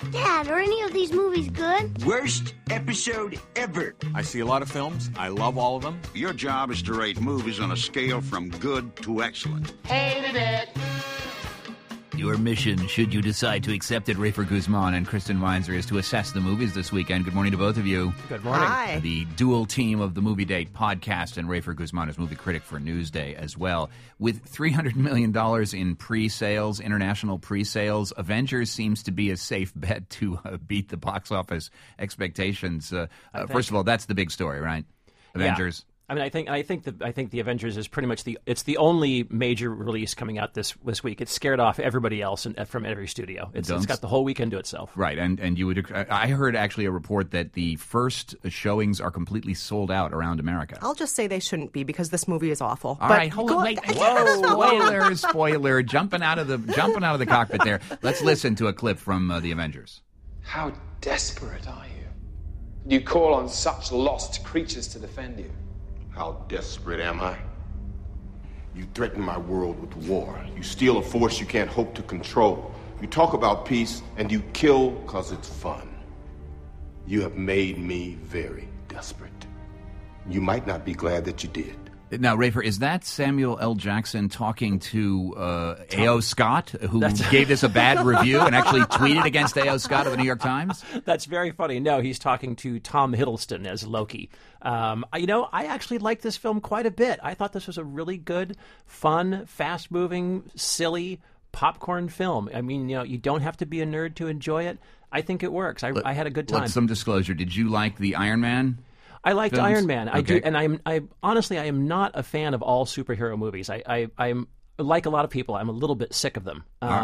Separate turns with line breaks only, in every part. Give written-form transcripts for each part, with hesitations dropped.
Dad, are any of these movies good?
Worst episode ever.
I see a lot of films. I love all of them.
Your job is to rate movies on a scale from good to excellent.
Hated it.
Your mission, should you decide to accept it, Rafer Guzman and Kristen Weinzer, is to assess the movies this weekend. Good morning to both of you.
Good morning.
Hi.
The dual team of the Movie Date podcast, and Rafer Guzman is movie critic for Newsday as well. With $300 million in pre-sales, international pre-sales, Avengers seems to be a safe bet to beat the box office expectations. First of all, that's the big story, right? Avengers.
Yeah. I mean, I think the Avengers is pretty much it's the only major release coming out this week. It scared off everybody else from every studio. It's got the whole weekend to itself.
Right, and you would. I heard actually a report that the first showings are completely sold out around America.
I'll just say they shouldn't be because this movie is awful.
All right, hold on, wait. Whoa, spoiler, jumping out of the cockpit there. Let's listen to a clip from the Avengers.
How desperate are you? You call on such lost creatures to defend you.
How desperate am I? You threaten my world with war. You steal a force you can't hope to control. You talk about peace, and you kill because it's fun. You have made me very desperate. You might not be glad that you did.
Now, Rafer, is that Samuel L. Jackson talking to A.O. Scott, who gave this a bad review and actually tweeted against A.O. Scott of the New York Times?
That's very funny. No, he's talking to Tom Hiddleston as Loki. I actually like this film quite a bit. I thought this was a really good, fun, fast-moving, silly popcorn film. I mean, you don't have to be a nerd to enjoy it. I think it works. I had a good time.
Some disclosure. Did you like the Iron Man?
I liked
films?
Iron Man. I
Okay.
do, and I honestly am not a fan of all superhero movies. I'm like a lot of people. I'm a little bit sick of them.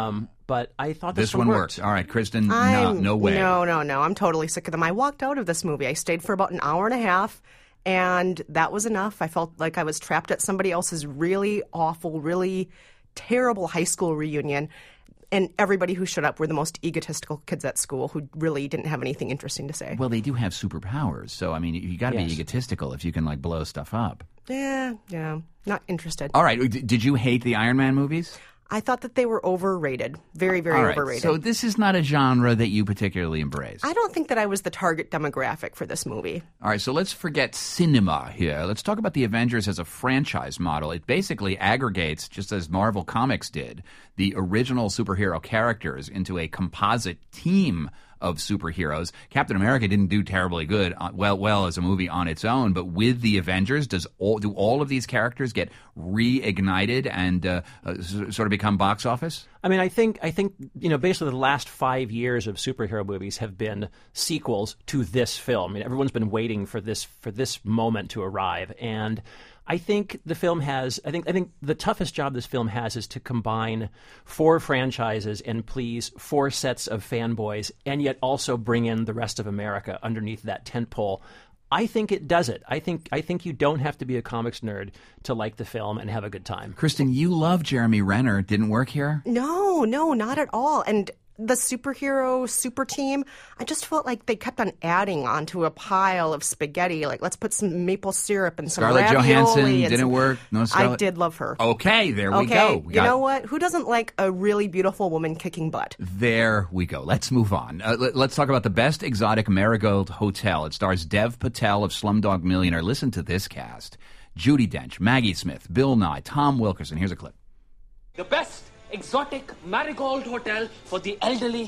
But I thought this
one
worked.
All right, Kristen, no way.
No. I'm totally sick of them. I walked out of this movie. I stayed for about an hour and a half, and that was enough. I felt like I was trapped at somebody else's really awful, really terrible high school reunion. And everybody who showed up were the most egotistical kids at school who really didn't have anything interesting to say.
Well, they do have superpowers, so I mean, you got to be egotistical if you can blow stuff up.
Yeah, not interested.
All right, did you hate the Iron Man movies?
I thought that they were overrated, very, very overrated.
So this is not a genre that you particularly embrace.
I don't think that I was the target demographic for this movie.
All right, so let's forget cinema here. Let's talk about the Avengers as a franchise model. It basically aggregates, just as Marvel Comics did, the original superhero characters into a composite team of superheroes. Captain America didn't do terribly good, well as a movie on its own, but with the Avengers, do all of these characters get reignited and sort of become box office?
I mean, I think basically the last 5 years of superhero movies have been sequels to this film. I mean, everyone's been waiting for this moment to arrive, and I think the film has. I think the toughest job this film has is to combine 4 franchises and please 4 sets of fanboys, and yet also bring in the rest of America underneath that tentpole. I think it does it. I think you don't have to be a comics nerd to like the film and have a good time.
Kristen, you love Jeremy Renner. Didn't work here?
No, not at all. And the superhero super team, I just felt like they kept on adding onto a pile of spaghetti. Like, let's put some maple syrup and some
Scarlett
ravioli.
Johansson didn't work. No, Scarlett.
I did love her.
Okay, there we go.
You know what? Who doesn't like a really beautiful woman kicking butt?
There we go. Let's move on. Let's talk about the best exotic Marigold Hotel. It stars Dev Patel of Slumdog Millionaire. Listen to this cast: Judi Dench, Maggie Smith, Bill Nye, Tom Wilkerson. Here's a clip.
The best exotic Marigold Hotel for the elderly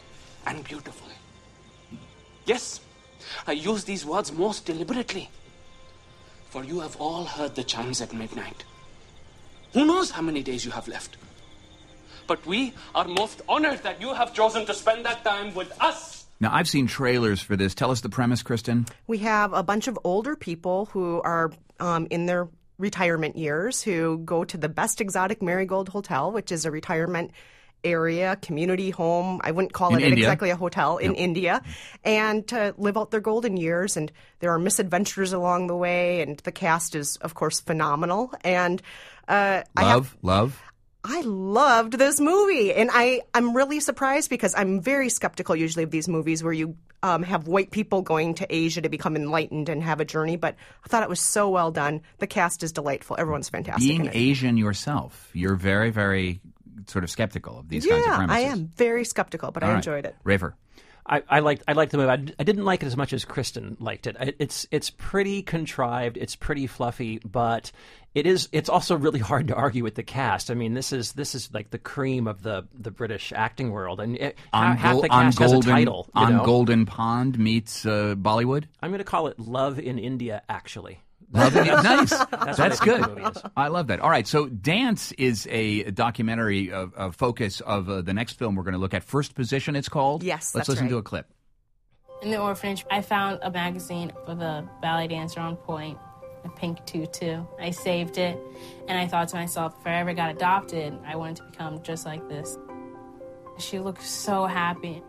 and beautiful. Yes, I use these words most deliberately, for you have all heard the chimes at midnight. Who knows how many days you have left? But we are most honored that you have chosen to spend that time with us.
Now, I've seen trailers for this. Tell us the premise, Kristen.
We have a bunch of older people who are in their retirement years who go to the Best Exotic Marigold Hotel, which is a retirement area, community home. I wouldn't call it exactly a hotel in India, and to live out their golden years. And there are misadventures along the way, and the cast is, of course, phenomenal. And
love.
I loved this movie, and I'm really surprised because I'm very skeptical usually of these movies where you have white people going to Asia to become enlightened and have a journey, but I thought it was so well done. The cast is delightful. Everyone's fantastic.
Being Asian yourself, you're very, very sort of skeptical of these kinds of premises.
I am very skeptical, but I enjoyed it.
Rafer.
I liked the movie. I didn't like it as much as Kristen liked it. It's pretty contrived. It's pretty fluffy, but it's also really hard to argue with the cast. I mean, this is like the cream of the British acting world, and half the cast has a title.
Golden Pond meets Bollywood.
I'm going to call it Love in India, actually.
Nice. That's good. I love that. All right. So Dance is a documentary of focus of the next film we're going to look at. First Position, it's called.
Yes,
Let's listen to a clip.
In the orphanage, I found a magazine with a ballet dancer on point, a pink tutu. I saved it, and I thought to myself, if I ever got adopted, I wanted to become just like this. She looked so happy.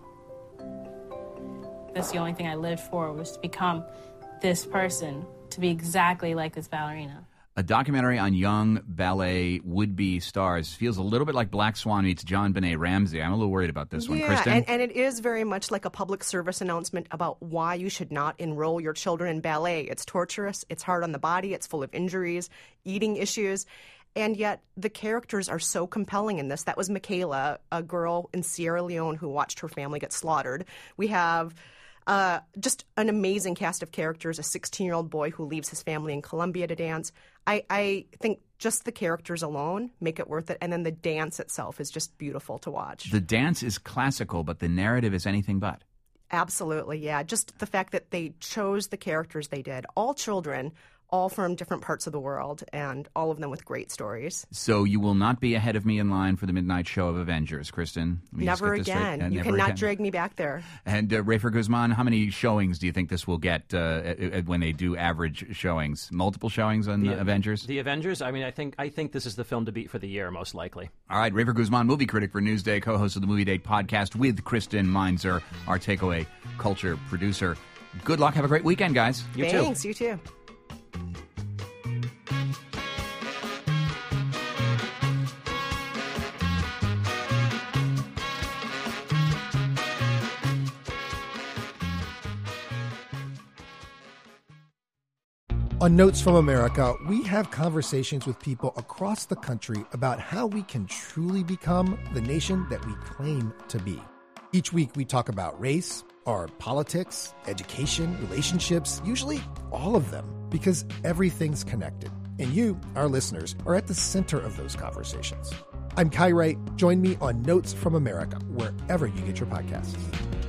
That's the only thing I lived for, was to become this person, to be exactly like this ballerina.
A documentary on young ballet would-be stars. Feels a little bit like Black Swan meets John Benet Ramsey. I'm a little worried about this one, Kristen.
And it is very much like a public service announcement about why you should not enroll your children in ballet. It's torturous, it's hard on the body, it's full of injuries, eating issues, and yet the characters are so compelling in this. That was Michaela, a girl in Sierra Leone who watched her family get slaughtered. We have just an amazing cast of characters, a 16-year-old boy who leaves his family in Colombia to dance. I think just the characters alone make it worth it, and then the dance itself is just beautiful to watch.
The dance is classical, but the narrative is anything but.
Absolutely, yeah. Just the fact that they chose the characters they did, all children, all from different parts of the world, and all of them with great stories.
So you will not be ahead of me in line for the midnight show of Avengers, Kristen.
Never again. You cannot drag me back there.
And Rafer Guzman, how many showings do you think this will get when they do average showings? Multiple showings on Avengers?
The Avengers? I mean, I think this is the film to beat for the year, most likely.
All right, Rafer Guzman, movie critic for Newsday, co-host of the Movie Date podcast with Kristen Meinzer, our Takeaway Culture producer. Good luck. Have a great weekend, guys.
Thanks, you too.
On Notes from America, we have conversations with people across the country about how we can truly become the nation that we claim to be. Each week, we talk about race, our politics, education, relationships, usually all of them, because everything's connected. And you, our listeners, are at the center of those conversations. I'm Kai Wright. Join me on Notes from America, wherever you get your podcasts.